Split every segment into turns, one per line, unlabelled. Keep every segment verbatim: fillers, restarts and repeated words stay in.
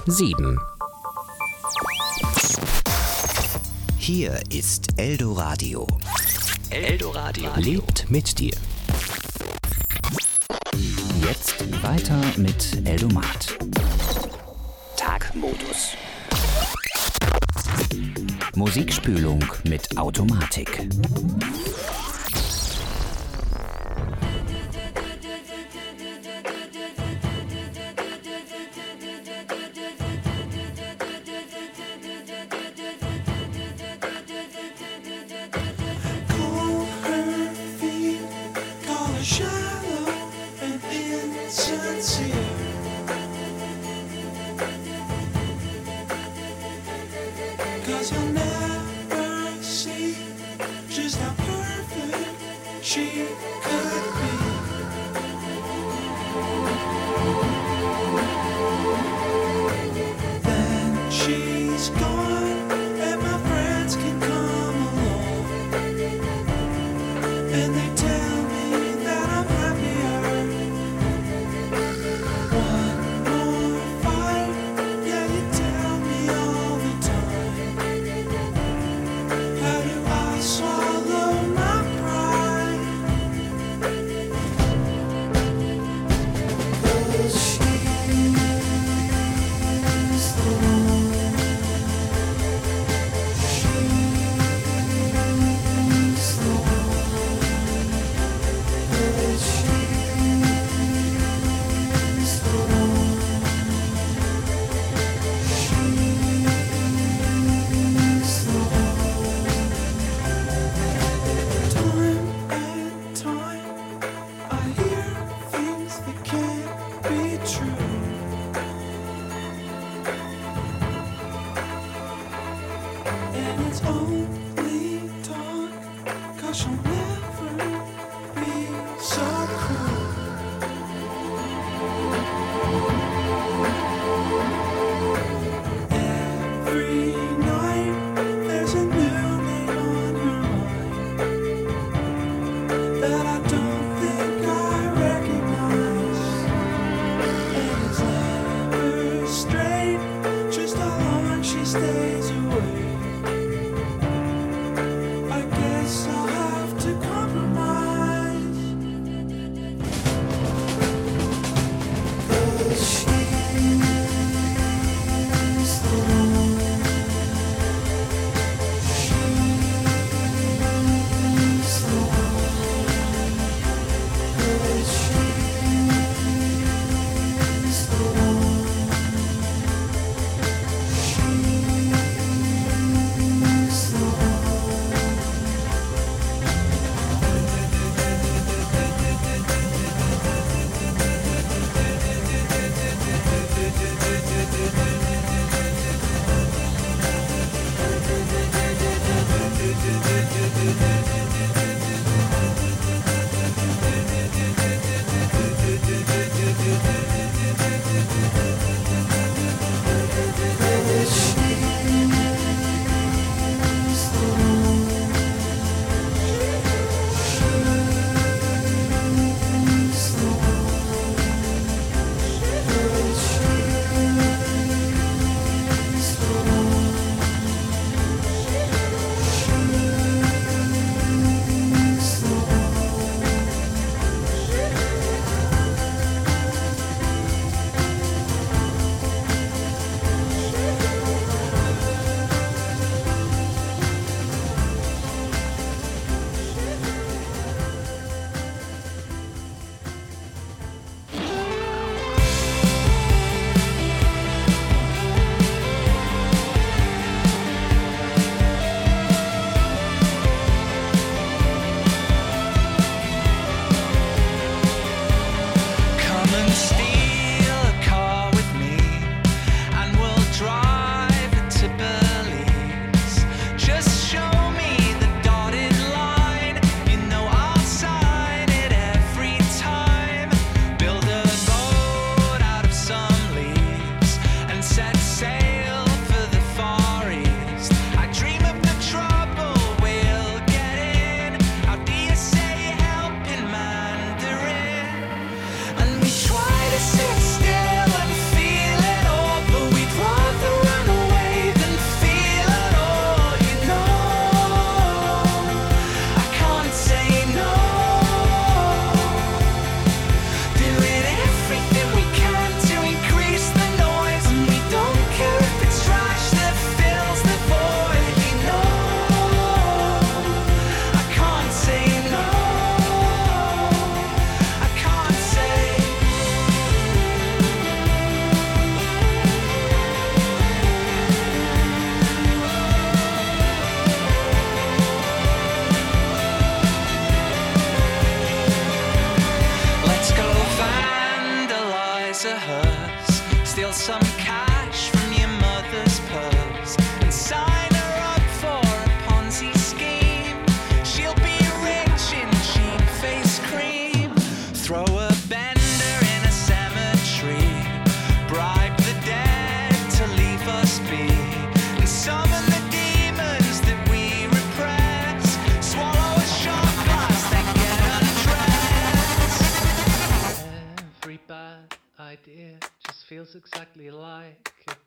sieben.
Hier ist Eldoradio.
Eldoradio lebt mit dir. Jetzt weiter mit Eldomat. Tagmodus. Musikspülung mit Automatik.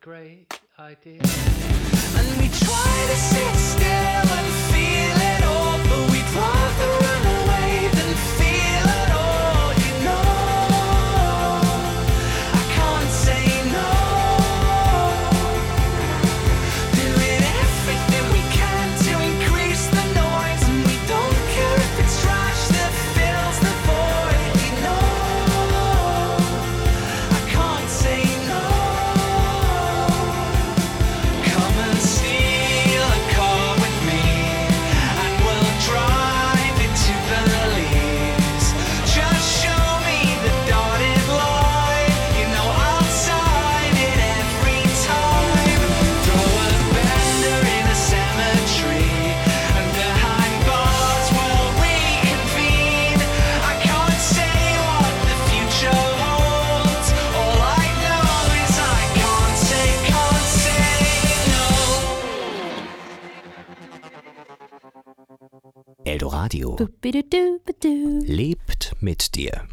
great idea.
And we try to sit still and feel it all, but we'd rather run away than feel it all, you know. I can't say no. Doing everything we can to increase the noise, and we don't care if it's trash that fills the void, you know. I can't say no. Come and steal a car with me, and we'll drive it to Belize. Just show me the dotted line, you know I'll sign it every time. Throw a bender in a cemetery, and behind bars we'll reconvene. I can't say what the future holds. All I know is I can't say, can't say no.
Eldoradio
Boop-a-doo-doo-ba-doo.
lebt mit dir.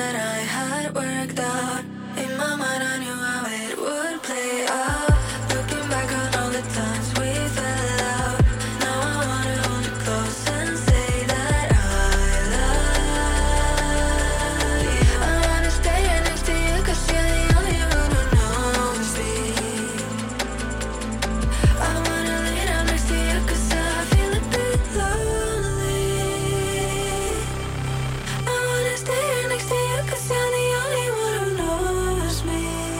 that I had worked out. In my mind I knew how it would play out. Looking back on all the times we fell out, now I wanna hold you close and say that I love you. I wanna stay right next to you, cause you're the only one who knows me. I wanna lay down next to you, cause I feel a bit lonely. I wanna stay right next to you, cause you're the only one who knows me.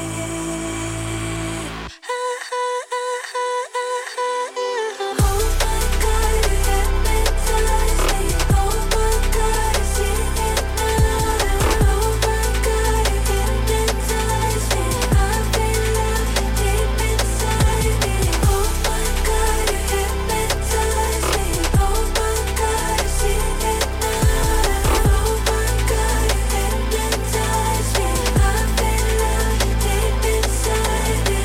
Oh my God, you hypnotize me. Oh my God, I see it now. Oh my God, you hypnotize me. I feel love deep inside me. Oh my God, you hypnotize me. Oh my God, I see it now. Oh my God, you hypnotize me. I feel love deep inside me.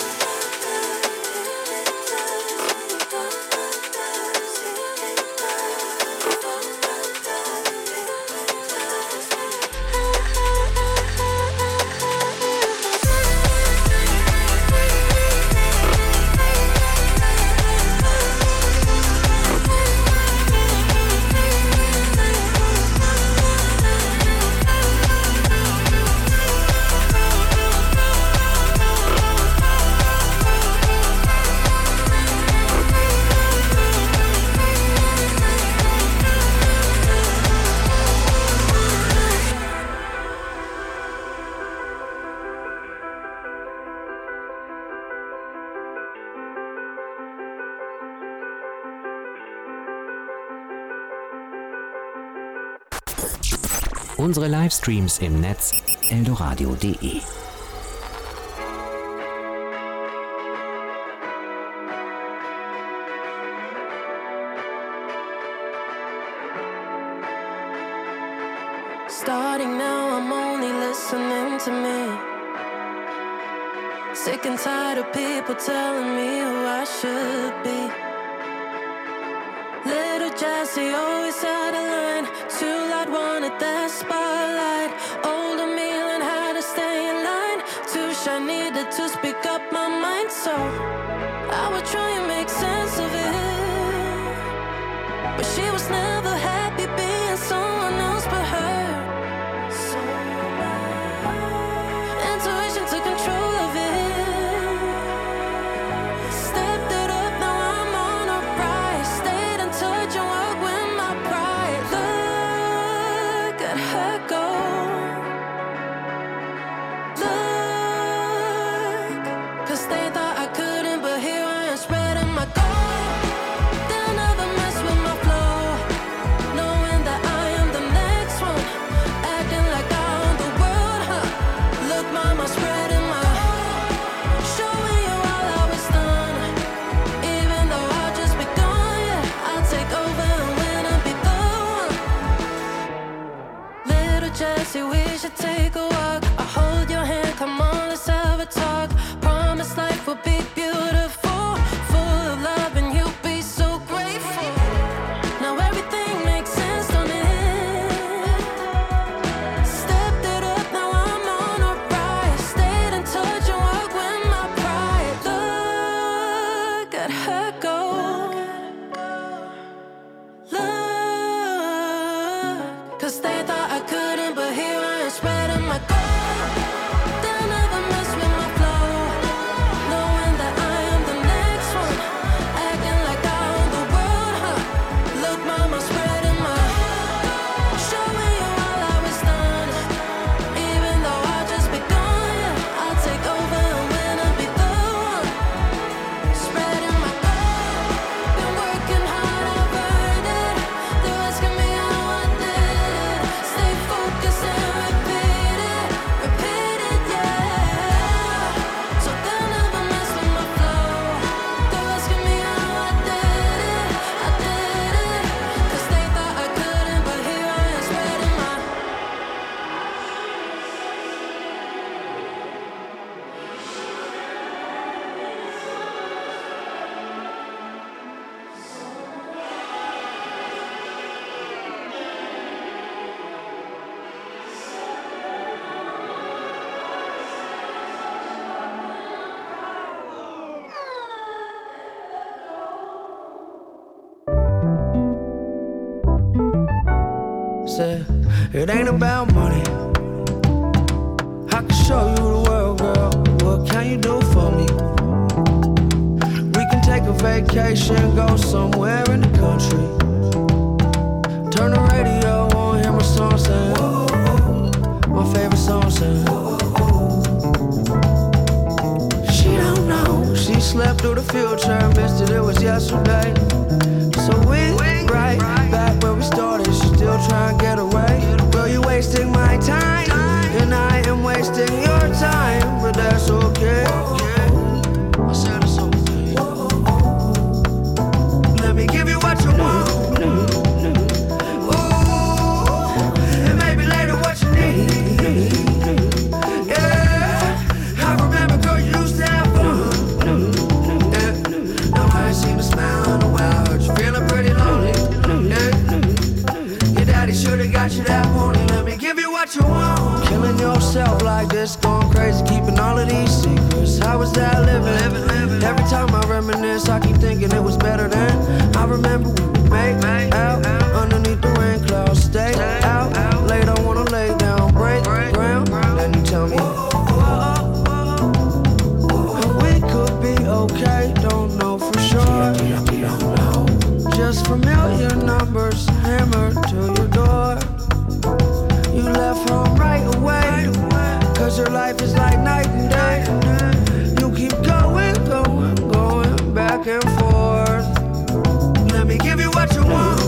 Unsere Livestreams im Netz eldoradio punkt de.
Starting now, I'm only listening to me. Sick and tired of people telling me who I should be. Little Jessie always had a line. Too loud, wanted that spotlight. Older me learned how to stay in line. Too shy, needed to speak up my mind. So I would try and make sense of it, but she was never happy being someone else but her. So intuition took control of it. Stepped it up, now I'm on a rise. Stayed in touch and worked with my pride. Look at her go. Look, cause they thought I couldn't, but here I am spreading my gold. They'll never mess with my flow, knowing that I am the next one, acting like I own the world, huh? Look, mama, spreading my showing you all how it's done. Even though I've just begun, yeah, I'll take over and win and be the one. Little Jessie, we should take a walk. I'll hold your hand, come on, let's have a talk. Promise life will be beautiful, full of love, and you'll be so grateful. Now everything makes sense, don't it? Stepped it up, now I'm on a rise. Stayed in touch and worked with my pride. Look at her go. Look, cause they thought I couldn't, but here I am spreading my gold. They'll never mess with my flow, knowing that I am the next one, acting like I own the world, huh? Look, mama, spreading my showing you all how it's done. Even though I just begun, yeah, I'll take over and win and be the one. Spreading my gold, been working hard, I've earned it. They're asking me how I did it. Stay focused and repeat it.
said, it ain't about money. I can show you the world, girl. What can you do for me? We can take a vacation, go somewhere in the country. Turn the radio on, hear my song sing. My favorite song sing. She don't know. She slept through the future, missed it, it was yesterday. So we right back where we started. She still trying to get away. Girl, you wasting my time, and I am wasting your time, but that's okay. I said it's okay. Let me give you what you want. Ooh, and maybe later what you need. Yeah, I remember, girl, you used to have fun. Yeah, now I ain't seen a smile in a while. Heard you feeling pretty lonely. Yeah, your daddy should've got you that morning. Let me give you what you want. Killing yourself like this, going crazy, keeping all of these secrets. How was that living? living, living. Every time I reminisce, I keep thinking it was better then. I remember we would make out underneath the rain clouds. Stay out late, I wanna lay down, break ground. Then you tell me, and we could be okay, don't know for sure. Just familiar numbers hammered to your door. You left home right away, cause your life is like night and day. You keep going, going, going back and forth. Let me give you what you want.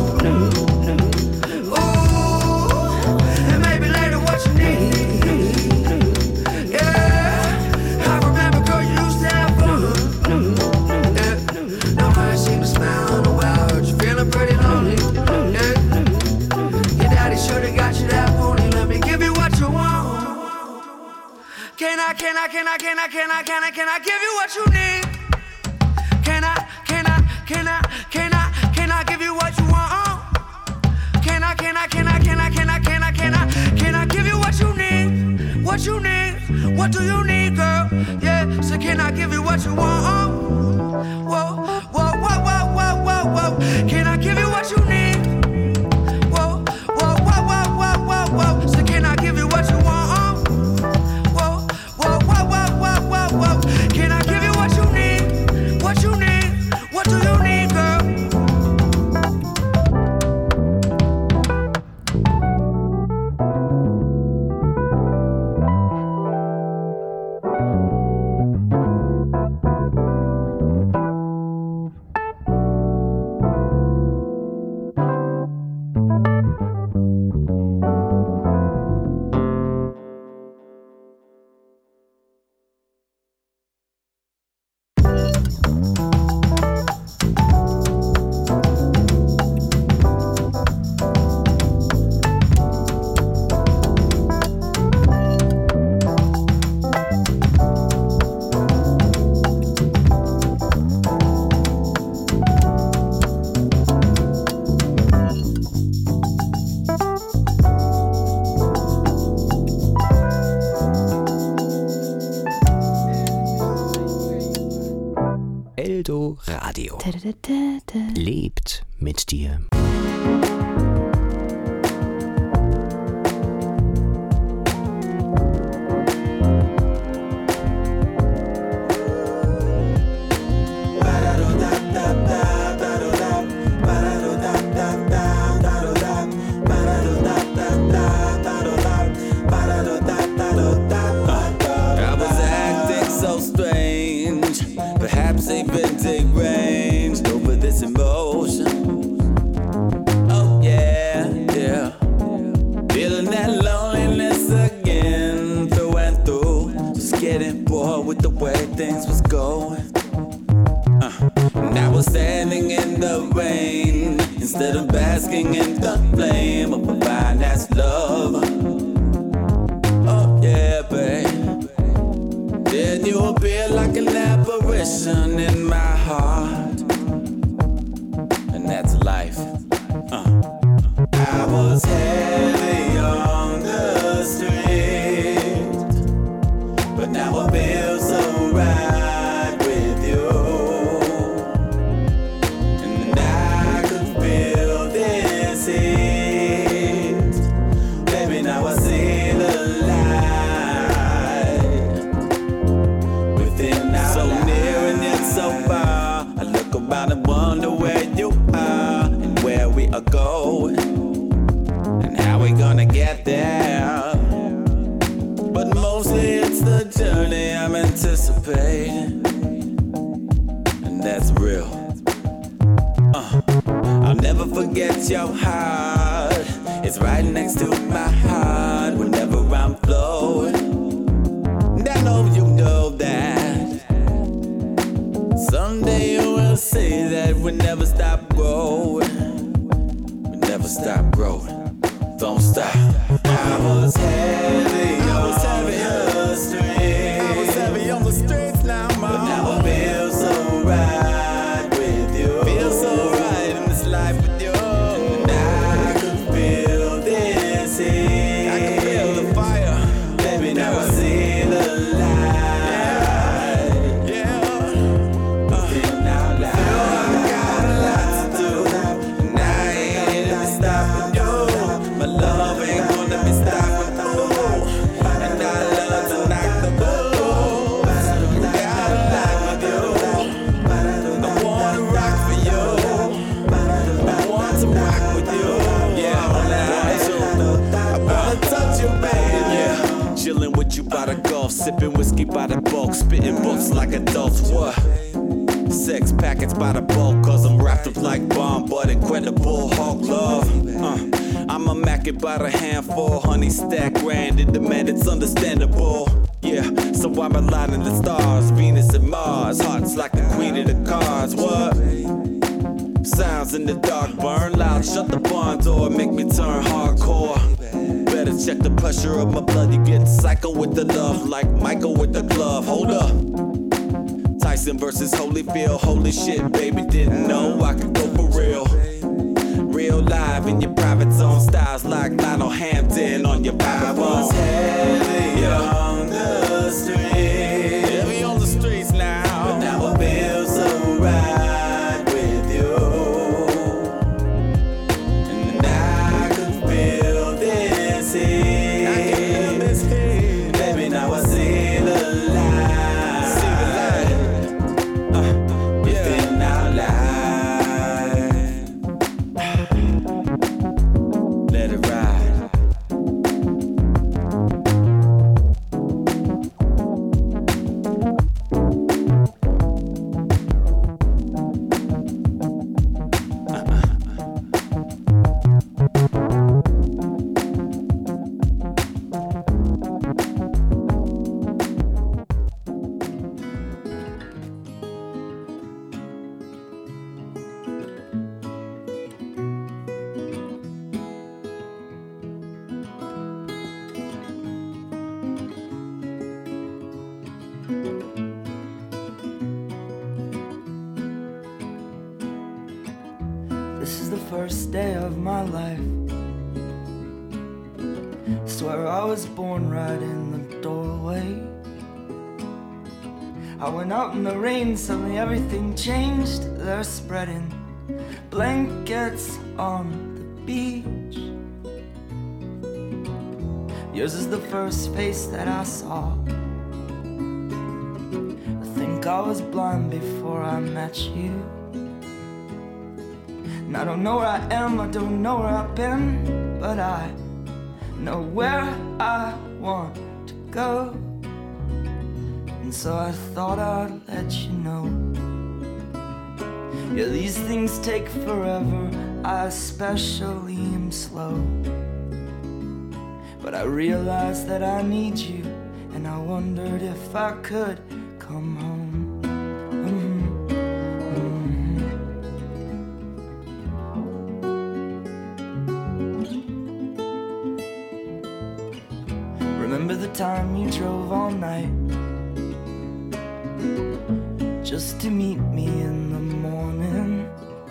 Ooh, and maybe later what you need. Yeah, I remember, girl, you used to have fun. Yeah, now I ain't seen a smile in a while. Heard you feeling pretty lonely. Yeah, your daddy should've got you that morning. Let me give you what you want. Can I, can I, can I, can I, can I, can I, can I give you what you need? Can I, can I, can I, can I, can I give you what you want? Can I, can I, can I, can I, can I, can I, can I, can I give you what you need? What you need? What do you need, girl? Yeah, so can I give you what you want? Whoa, whoa, whoa, whoa, whoa, whoa, whoa. Can I give you what you need? Whoa, whoa, whoa, whoa, whoa, whoa, whoa. So can I give you what you want? Whoa, whoa, whoa, whoa, whoa, whoa, whoa. Can I give you what you need? What you need? What do you need, girl?
Eldo Radio. Lebt mit dir.
I was acting so strange, perhaps even deranged over this emotion. Oh yeah, yeah. Feeling that loneliness again, through and through. Just getting bored with the way things was going. Uh. And I was standing in the rain instead of basking in the flame of a fine ass love. Oh yeah, babe. Then you appear like an apparition in my heart, and that's life. Uh. I was heavy on the street, but now I feel so right with you, and I could feel this heat but mostly it's the journey I'm anticipating, and that's real. Uh, I'll never forget your heart. It's right next to my heart whenever I'm flowing. And I know you know that. Someday you will see that we never stop growing. We never stop growing. Don't stop. I was heavy, I was heavy on the streets. I was heavy on the streets now, mama. But now I feel so right with you. Feel so right in this life with you. And I can feel this heat. I can feel the fire. Baby, now I see the light. Yeah, yeah. Uh, feel now light. I got a lot to do, and I ain't even stopping you. My love ain't gonna be stopping you, and I love to knock the blues. Got a lot with you. I wanna rock for you. I want to rock with you. Yeah, I want to. I wanna touch you, baby. Yeah, chilling with you by the Gulf, sipping whiskey by the bulk, spitting books like adults. What? Sex packets by the bulk, cause I'm wrapped up like bomb, but incredible Hulk love. Uh, I'm a Mac it by the handful, honey stack grand in demand, it's understandable. Yeah, so I'm aligning the stars, Venus and Mars, hearts like the queen of the cards. What? Sounds in the dark, burn loud, shut the barn door, make me turn hardcore. Better check the pressure of my blood, you get psycho with the love, like Michael with the glove. Hold up. Tyson versus Holyfield, holy shit, baby, didn't know I could go for real. Real live in your private zone, styles like Lionel Hampton on your private phone. I was heavy on the streets, heavy on the streets now, but now I feel so right with you, and I can feel this heat. I can feel this heat, baby. Now I see the light. See the light. Uh, within our life. Let it ride.
This is the first day of my life. Swear I was born right in the doorway. I went out in the rain, suddenly everything changed. They're spreading blankets on the beach. Yours is the first face that I saw. I think I was blind before I met you. And I don't know where I am, I don't know where I've been, but I know where I want to go. And so I thought I'd let you know. Yeah, these things take forever, I especially am slow. But I realized that I need you, and I wondered if I could come home. Mm-hmm. Remember the time you drove all night just to meet me in the morning?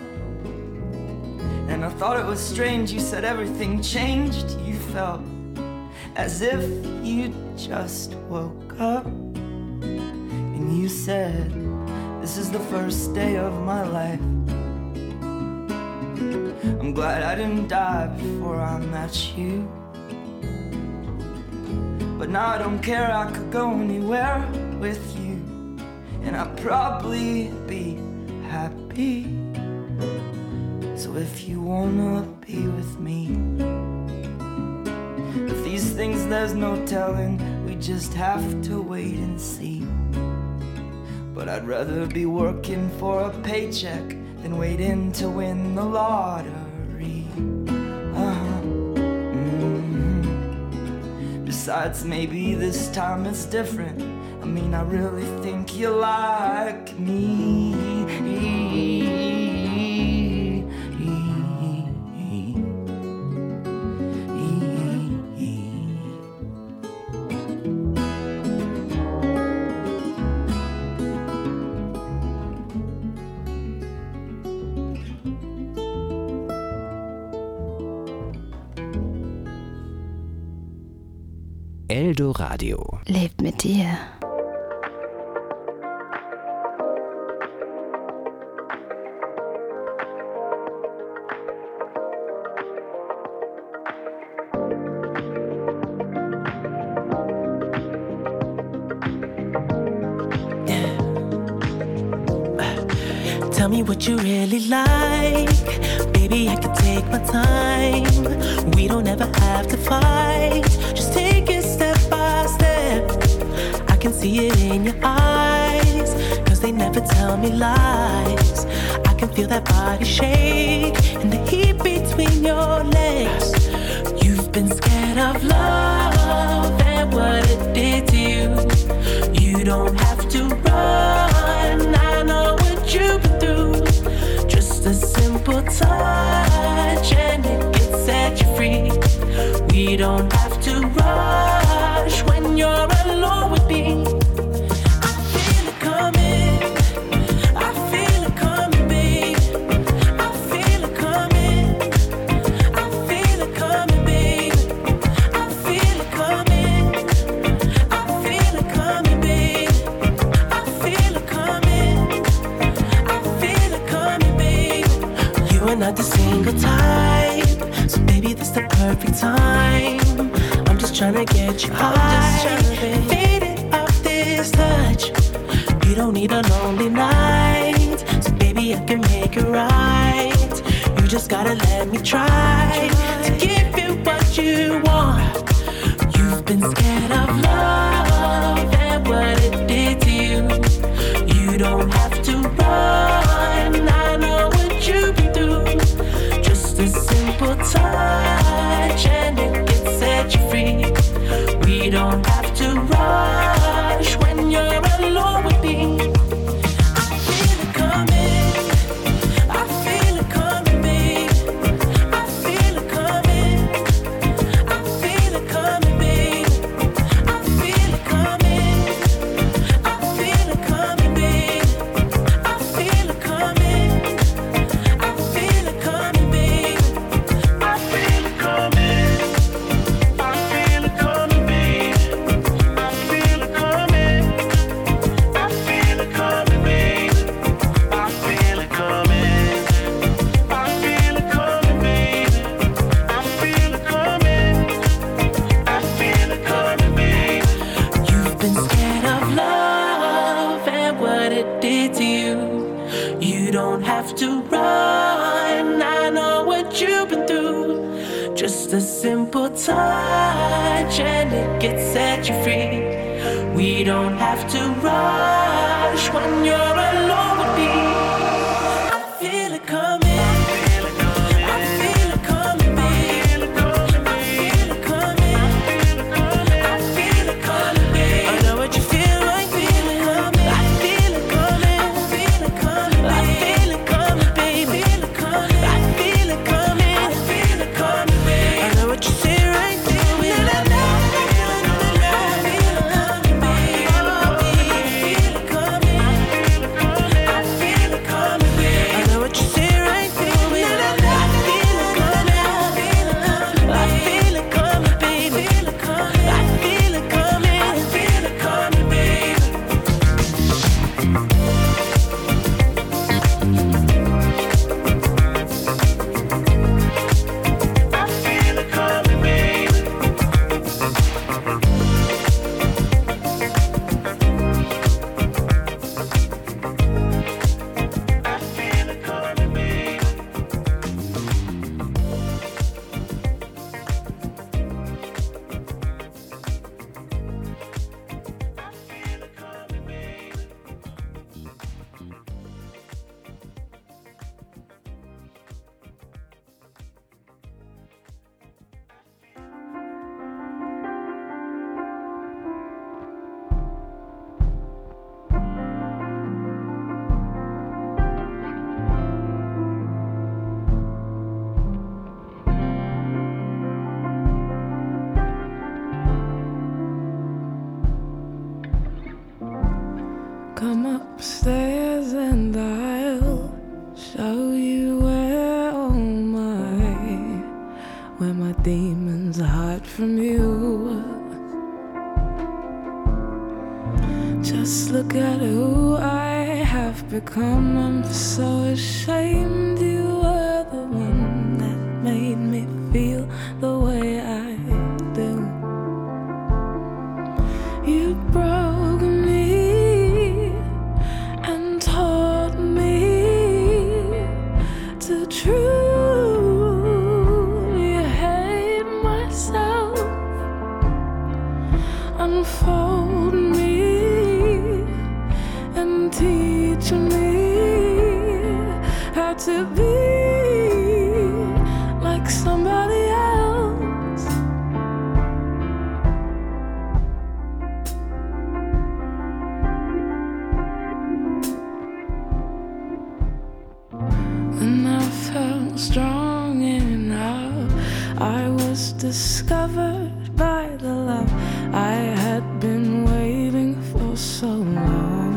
And I thought it was strange, you said everything changed. You felt as if you just woke up. And you said, this is the first day of my life. I'm glad I didn't die before I met you. But now I don't care, I could go anywhere with you, and I'd probably be happy. So if you wanna be with me, if these things there's no telling, we just have to wait and see. But I'd rather be working for a paycheck than waiting to win the lottery. Uh-huh. Mm-hmm. Besides, maybe this time it's different. I mean, I really think you like me.
Eldoradio
lebt mit dir.
Tell me what you really like. Baby, I can take my time. We don't ever have to fight. Just take it step by step. I can see it in your eyes, cause they never tell me lies. I can feel that body shake and the heat between your legs. You've been scared of love and what it did to you. You don't have to run, I know what you've been through. Just a simple touch and it can set you free. We don't have to rush when you're alone with me. I feel it coming, I feel it coming, babe. I feel it coming, I feel it coming, babe. I feel it coming, I feel it coming, babe. I feel it coming, I feel it coming, babe. You are not the single type, so baby, this the perfect time. I'm just trying to get you high, faded off this touch. You don't need a lonely night, so baby, I can make it right. You just gotta let me try to give you what you want. You've been scared of love and what it did to you. You don't have to run, I know what you've been through. Just a simple touch and it can set you free. We don't have to rush when you're alone with me. I feel it coming, I feel it coming, babe. I feel it coming, I feel it coming, babe. I feel it coming, I feel it coming, babe. I feel it coming, I feel it coming, babe. I feel it coming, I feel it coming, babe. I feel it coming, I feel it coming, babe. I feel it coming, I feel it coming, babe. I feel it coming, I feel it coming, babe. You've been scared of love and what it did to you. You don't have to run, I know what you've been through. Just a simple touch and it can set you free. We don't have to rush when you're alone with me. I feel it coming, I feel it coming, babe. I feel it coming, I feel it coming, babe. I know what you feel like, feel it coming. I feel it coming, I feel it coming, I feel it coming, baby. I feel it coming, I feel it coming, babe. I know what you say right there. I feel it coming, I feel it coming, babe. I feel
upstairs and I'll show you where all my, where my demons hide from you. Just look at who I have become. I'm so ashamed you were the one that made me feel the way I do. You broke me and taught me to truly hate myself. Unfold me and teach me how to be like somebody else. When I felt strong enough, I was discovered by the love I had been waiting for so long.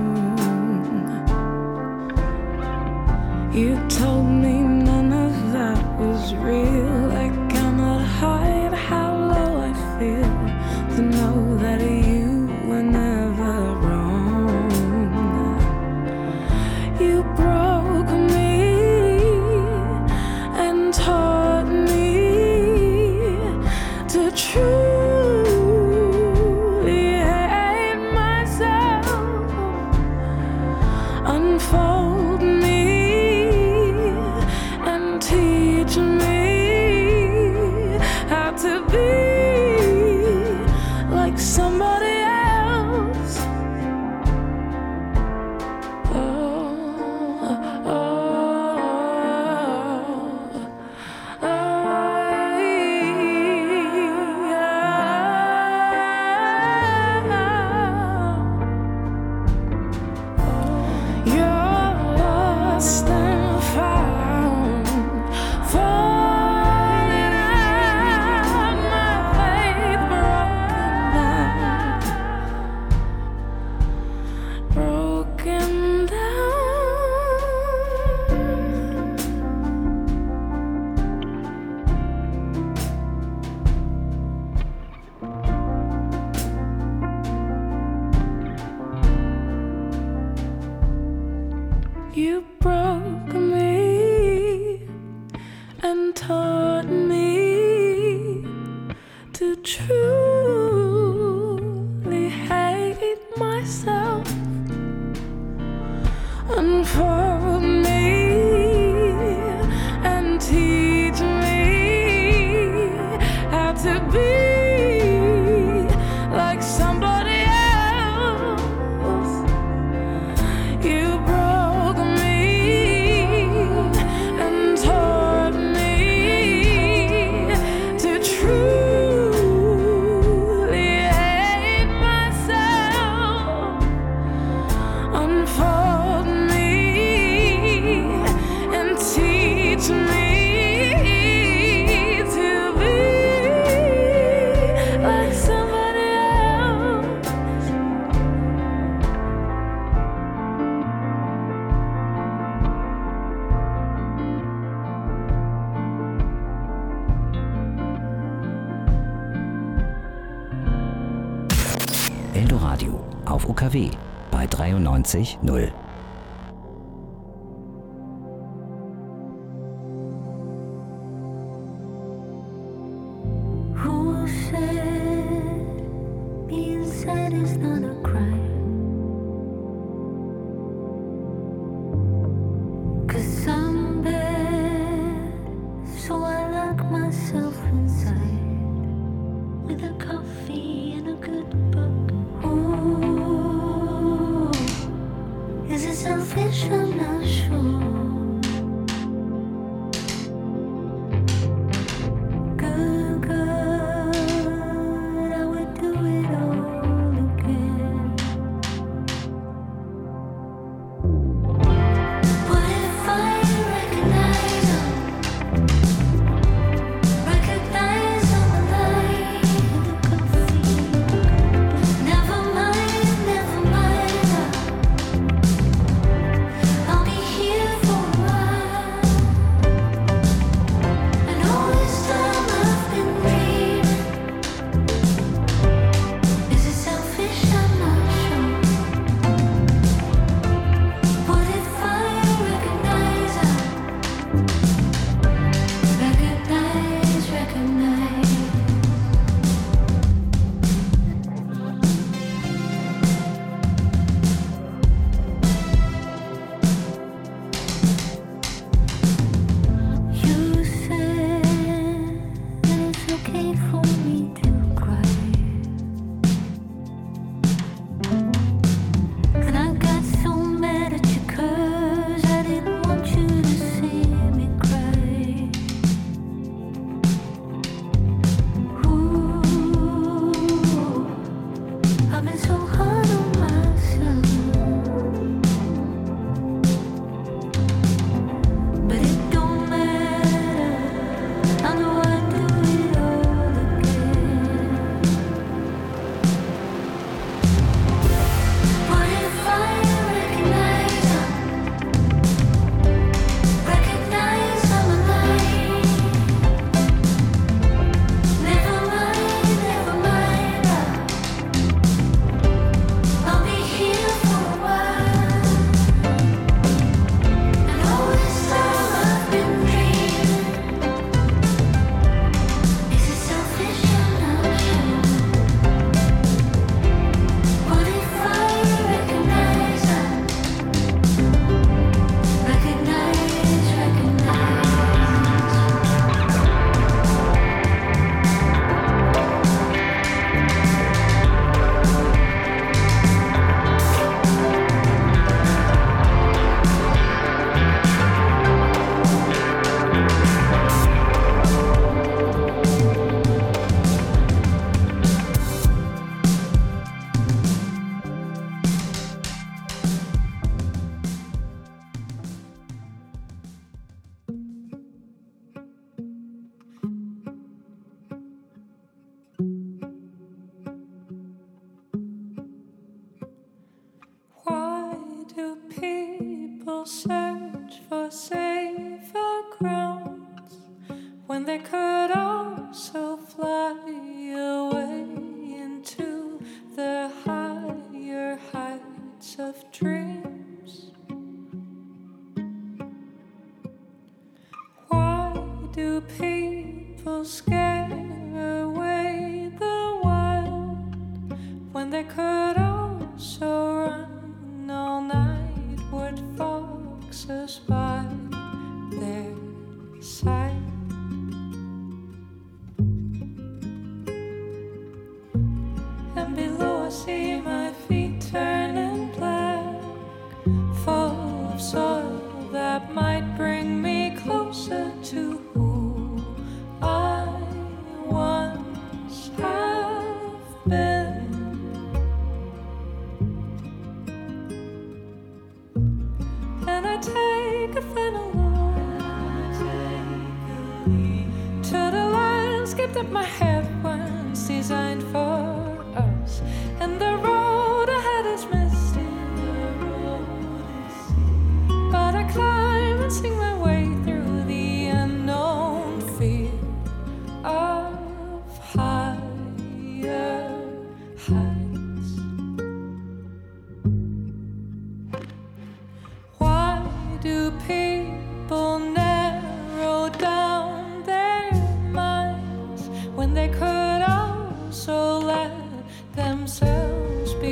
You told me none of that was real. I cannot hide how low I feel to know that you were never wrong. You broke me and taught me to truly hate myself. Unfold me and teach me how to be like somebody else. Oh, oh, oh, yeah. You're lost and found, falling out, my faith broken down, broken down. You broke me and taught me to truly hate myself. Unfold me and teach me how to be like somebody else. You broke me and taught me to truly hate myself. Unfold me and teach me to be like somebody else.
Eldoradio auf U K W bei dreiundneunzig Komma null.
Who said being sad is not a crime? 'Cause I'm bad, so I lock myself inside with a coffee and a good book. Ooh, is it selfish? I'm not sure. Good God, I would do it all again. What if I recognize them? Recognize them alive in the coffee. Never mind, never mind. I've been so hard on myself, but it don't matter. I know I do it all again. What if I recognize I'm, recognize I'm alive? Never mind, never mind. I'll be here for a while. And all this time I've been dreaming. Is it selfish? I'm not sure. What if I recognize I'm, recognize, recognize?
Why do people search for safer grounds when they could also fly away into the higher heights of dreams? Why do people scare away the wild when they could also run all night? Would foxes by their side? And below I see my feet turning black, full of soil that might bring me closer to who I once have been. And I take a final look to the landscape that my head once designed for us. And the road ahead is misty, but I climb and sing my way through the unknown fear of higher heights. Why do people narrow down their minds when they could also let themselves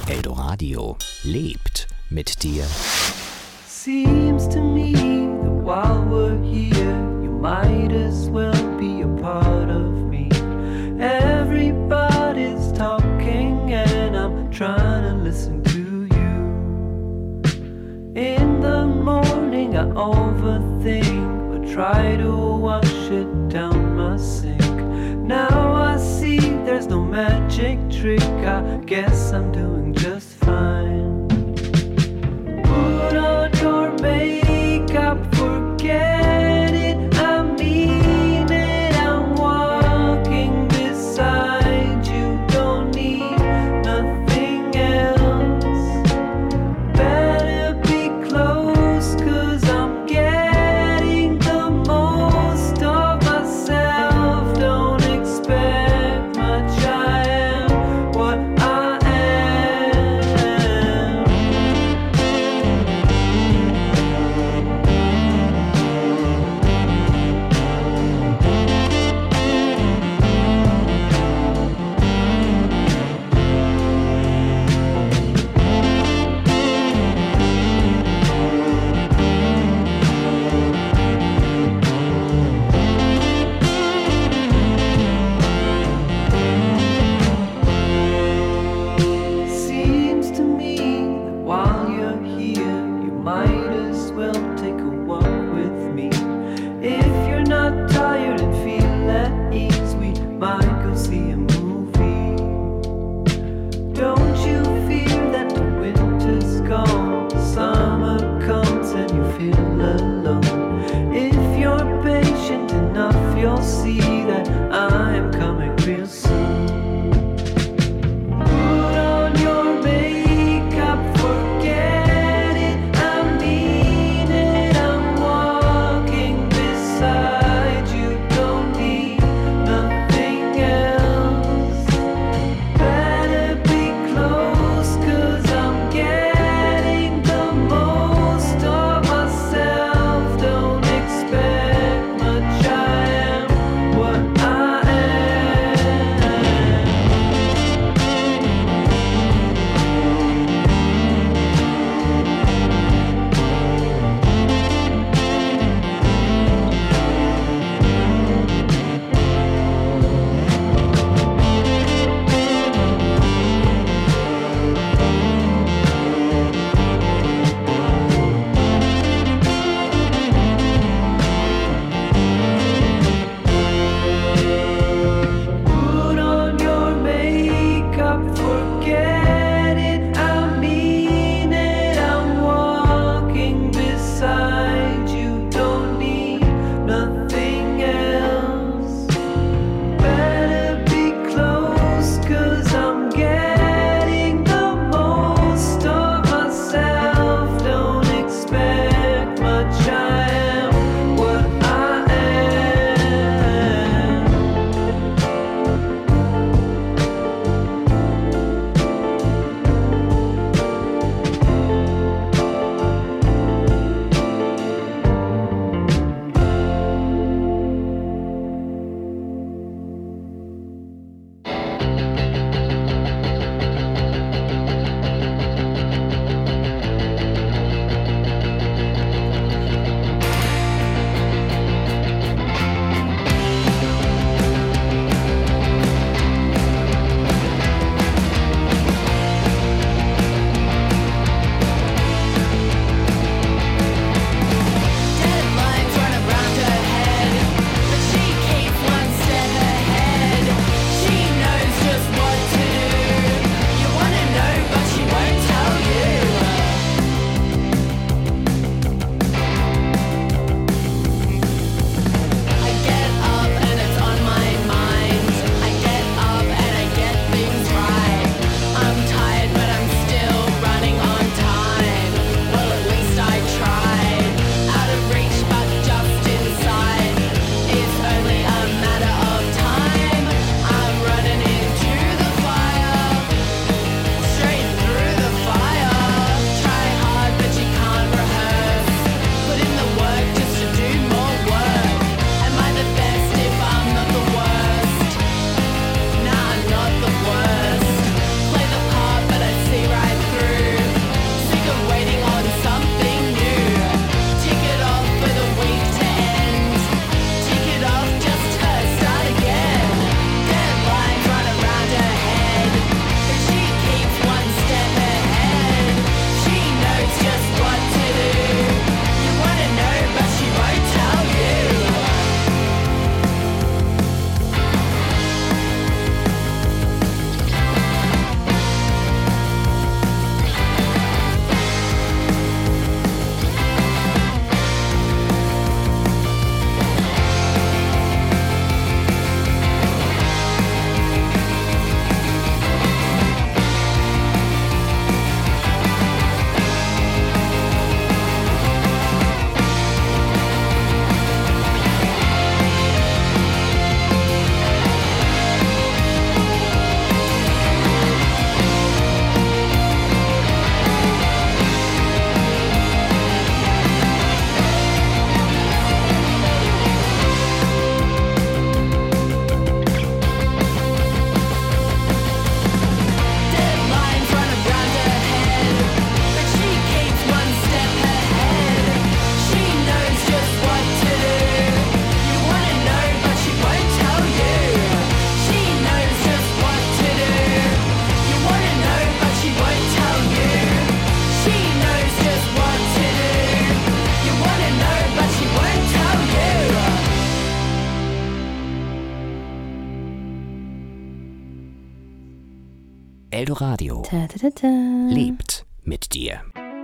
Eldoradio lebt mit dir.
Seems to me that while we're here, you might as well be a part of me. Everybody's talking and I'm trying to listen to you. In the morning I overthink, but try to wash it down my sink. Now I see there's no magic trick, I guess I'm doing just fine. Put on your makeup, forget it, I mean it, I'm walking beside you, don't need nothing else. Better be close, cause I'm getting the most of myself. Don't expect much, I am what I am. Seems to me that while you're here, you might as well take a walk with me. If you're not tired and feel at ease, we might go see a movie. Don't you feel that the winter's gone, summer comes and you feel alone? If you're patient enough, you'll see that I am coming real soon. Put on your makeup, forget it, I mean
Eldoradio
Ta -ta -ta -ta.
lebt mit dir.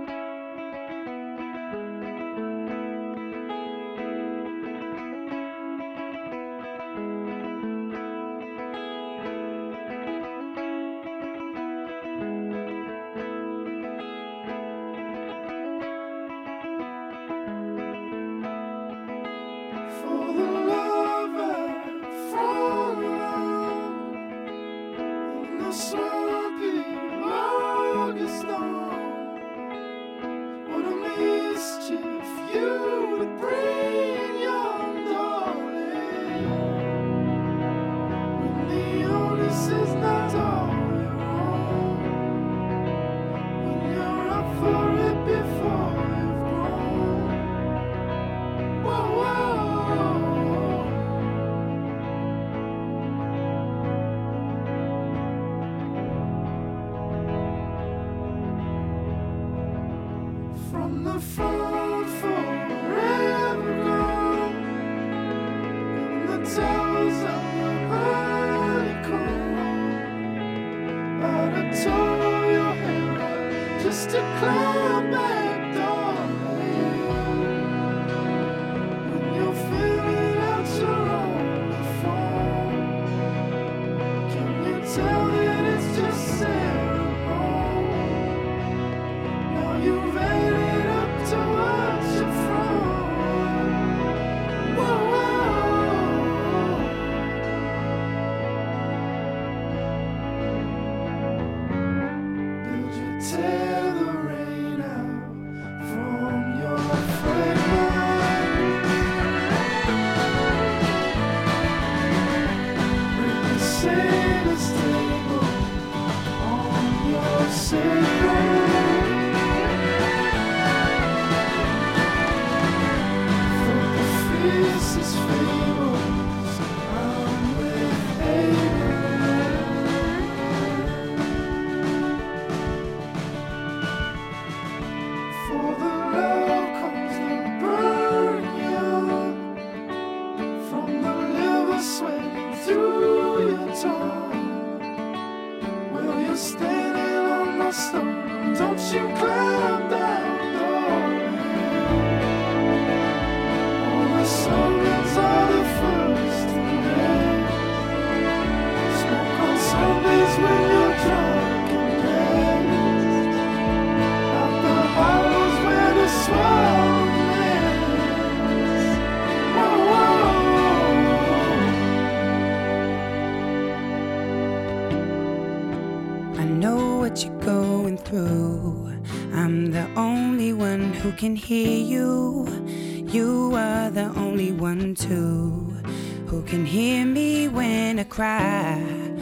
Can hear you. You are the only one too who can hear me when I cry.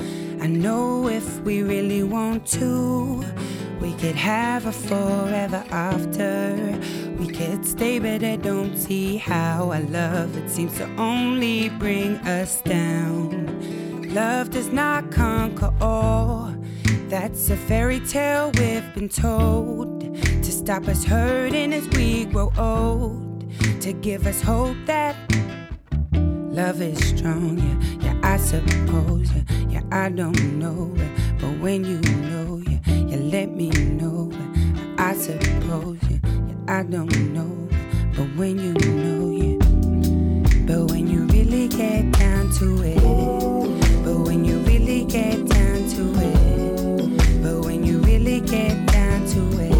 I know if we really want to, we could have a forever after. We could stay, but I don't see how. Our love, it seems to only bring us down. Love does not conquer all. That's a fairy tale we've been told, to stop us hurting as we grow old, to give us hope that love is strong. Yeah, yeah, I suppose. Yeah, yeah, I don't know. Yeah, but when you know, yeah, yeah, let me know. Yeah, I suppose. Yeah, yeah, I don't know. Yeah, but when you know, yeah. But when you really get down to it. But when you really get down to it. But when you really get down to it.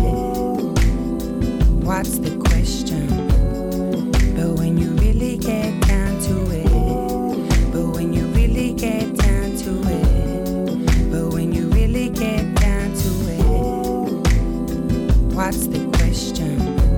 What's the question? But when you really get down to it. But when you really get down to it. But when you really get down to it. What's the question?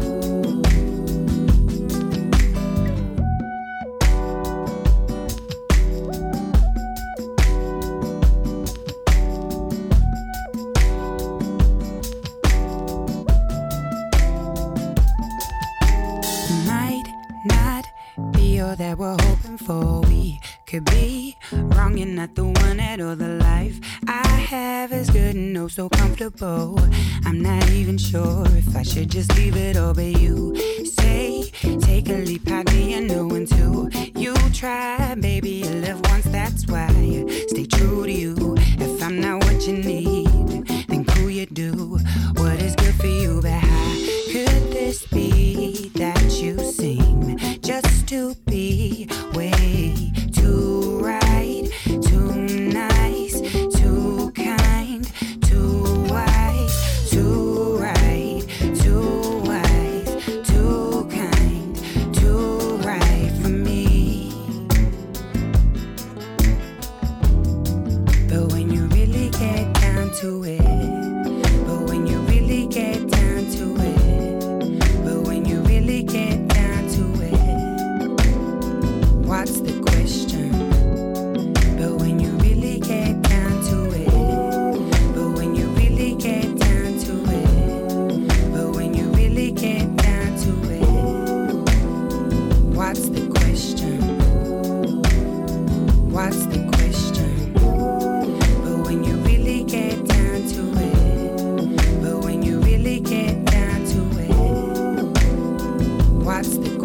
That we're hoping for. We could be wrong, you're not the one at all. The life I have is good and oh so comfortable. I'm not even sure if I should just leave it all. But you say, take a leap, I'd be a no one too. You try, baby, you live once, that's why. Stay true to you. If I'm not what you need, what's the